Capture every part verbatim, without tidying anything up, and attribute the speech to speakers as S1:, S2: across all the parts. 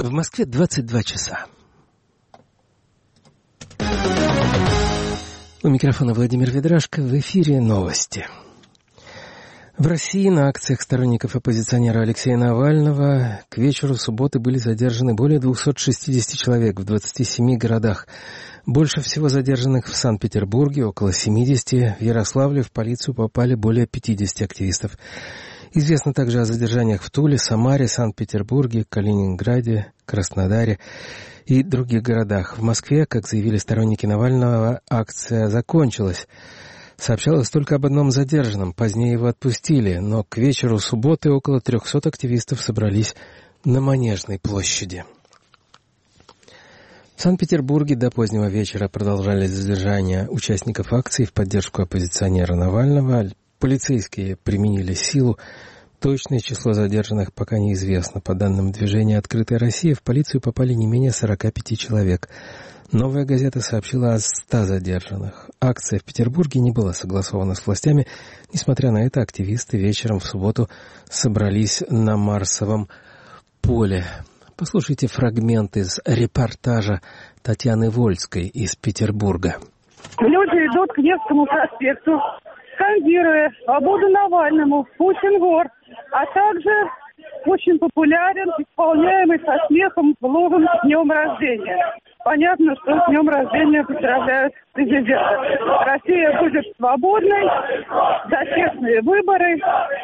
S1: В Москве двадцать два часа. У микрофона Владимир Ведрашко. В эфире новости. В России на акциях сторонников оппозиционера Алексея Навального к вечеру субботы были задержаны более двухсот шестидесяти человек в двадцати семи городах. Больше всего задержанных в Санкт-Петербурге, около семидесяти. В Ярославле в полицию попали более пятидесяти активистов. Известно также о задержаниях в Туле, Самаре, Санкт-Петербурге, Калининграде, Краснодаре и других городах. В Москве, как заявили сторонники Навального, акция закончилась. Сообщалось только об одном задержанном, позднее его отпустили, но к вечеру субботы около трехсот активистов собрались на Манежной площади. В Санкт-Петербурге до позднего вечера продолжались задержания участников акции в поддержку оппозиционера Навального. Полицейские применили силу. Точное число задержанных пока неизвестно. По данным движения «Открытая Россия», в полицию попали не менее сорока пяти человек. «Новая газета» сообщила о ста задержанных. Акция в Петербурге не была согласована с властями. Несмотря на это, активисты вечером в субботу собрались на Марсовом поле. Послушайте фрагмент из репортажа Татьяны Вольской из Петербурга.
S2: Люди идут к Невскому проспекту, скандируя «Свободу Навальному», «Путин вор», а также очень популярен, исполняемый со смехом лозунг «Днем рождения». Понятно, что с днем рождения поздравляют президента. Россия будет свободной, за честные выборы.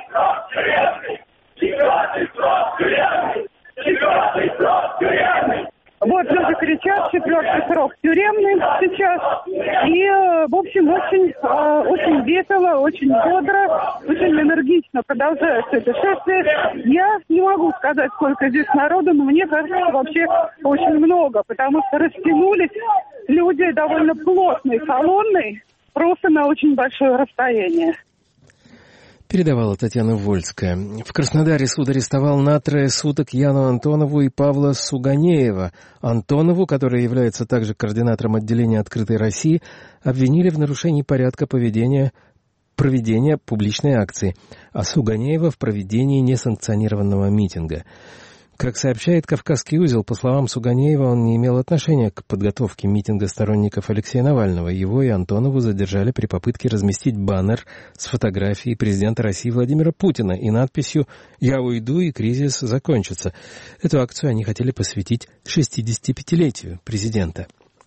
S2: Вот люди кричат, четвертый срок тюремный сейчас. И, в общем, очень, очень весело, очень бодро, очень энергично продолжается это шествие. Я не могу сказать, сколько здесь народу, но мне кажется, вообще очень много, потому что растянулись люди довольно плотной колонной, просто на очень большое расстояние.
S1: Передавала Татьяна Вольская. В Краснодаре суд арестовал на трое суток Яну Антонову и Павла Суганеева. Антонову, который является также координатором отделения «Открытой России», обвинили в нарушении порядка поведения, проведения публичной акции, а Суганеева в проведении несанкционированного митинга. Как сообщает «Кавказский узел», по словам Суганеева, он не имел отношения к подготовке митинга сторонников Алексея Навального. Его и Антонову задержали при попытке разместить баннер с фотографией президента России Владимира Путина и надписью «Я уйду, и кризис закончится». Эту акцию они хотели посвятить шестидесятипятилетию президента.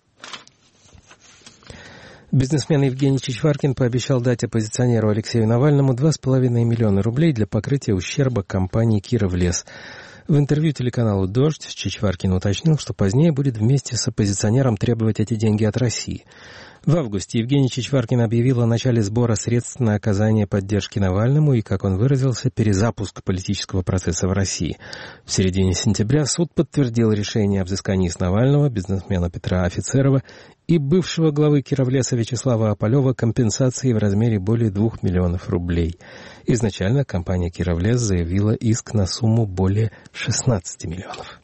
S1: Бизнесмен Евгений Чичваркин пообещал дать оппозиционеру Алексею Навальному два с половиной миллиона рублей для покрытия ущерба компании «Кировлес». В интервью телеканалу «Дождь» Чичваркин уточнил, что позднее будет вместе с оппозиционером требовать эти деньги от России. В августе Евгений Чичваркин объявил о начале сбора средств на оказание поддержки Навальному и, как он выразился, перезапуск политического процесса в России. В середине сентября суд подтвердил решение о взыскании с Навального, бизнесмена Петра Офицерова и бывшего главы Кировлеса Вячеслава Ополева компенсации в размере более двух миллионов рублей. Изначально компания «Кировлес» заявила иск на сумму более шестнадцати миллионов.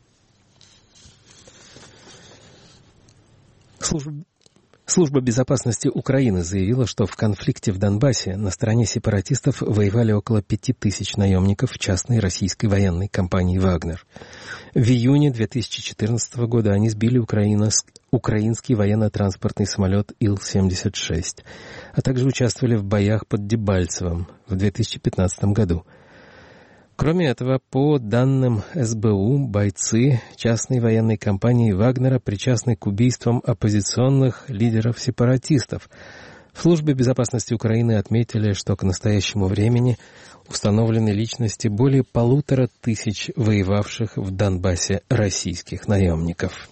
S1: Служба... Служба безопасности Украины заявила, что в конфликте в Донбассе на стороне сепаратистов воевали около пяти тысяч наемников частной российской военной компании «Вагнер». В июне две тысячи четырнадцатого года они сбили Украина, украинский военно-транспортный самолет Ил семьдесят шесть, а также участвовали в боях под Дебальцевым в две тысячи пятнадцатом году. Кроме этого, по данным эс бэ у, бойцы частной военной компании «Вагнера» причастны к убийствам оппозиционных лидеров-сепаратистов. В Службе безопасности Украины отметили, что к настоящему времени установлены личности более полутора тысяч воевавших в Донбассе российских наемников.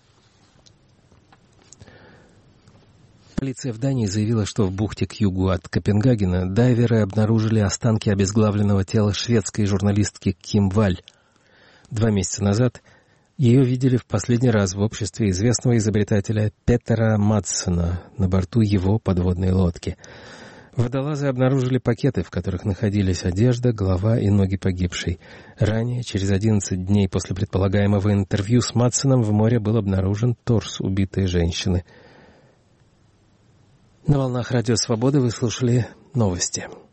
S1: Полиция в Дании заявила, что в бухте к югу от Копенгагена дайверы обнаружили останки обезглавленного тела шведской журналистки Ким Валь. Два месяца назад ее видели в последний раз в обществе известного изобретателя Петера Мадсена на борту его подводной лодки. Водолазы обнаружили пакеты, в которых находились одежда, голова и ноги погибшей. Ранее, через одиннадцать дней после предполагаемого интервью с Мадсеном, в море был обнаружен торс убитой женщины. На волнах Радио Свободы вы слушали новости.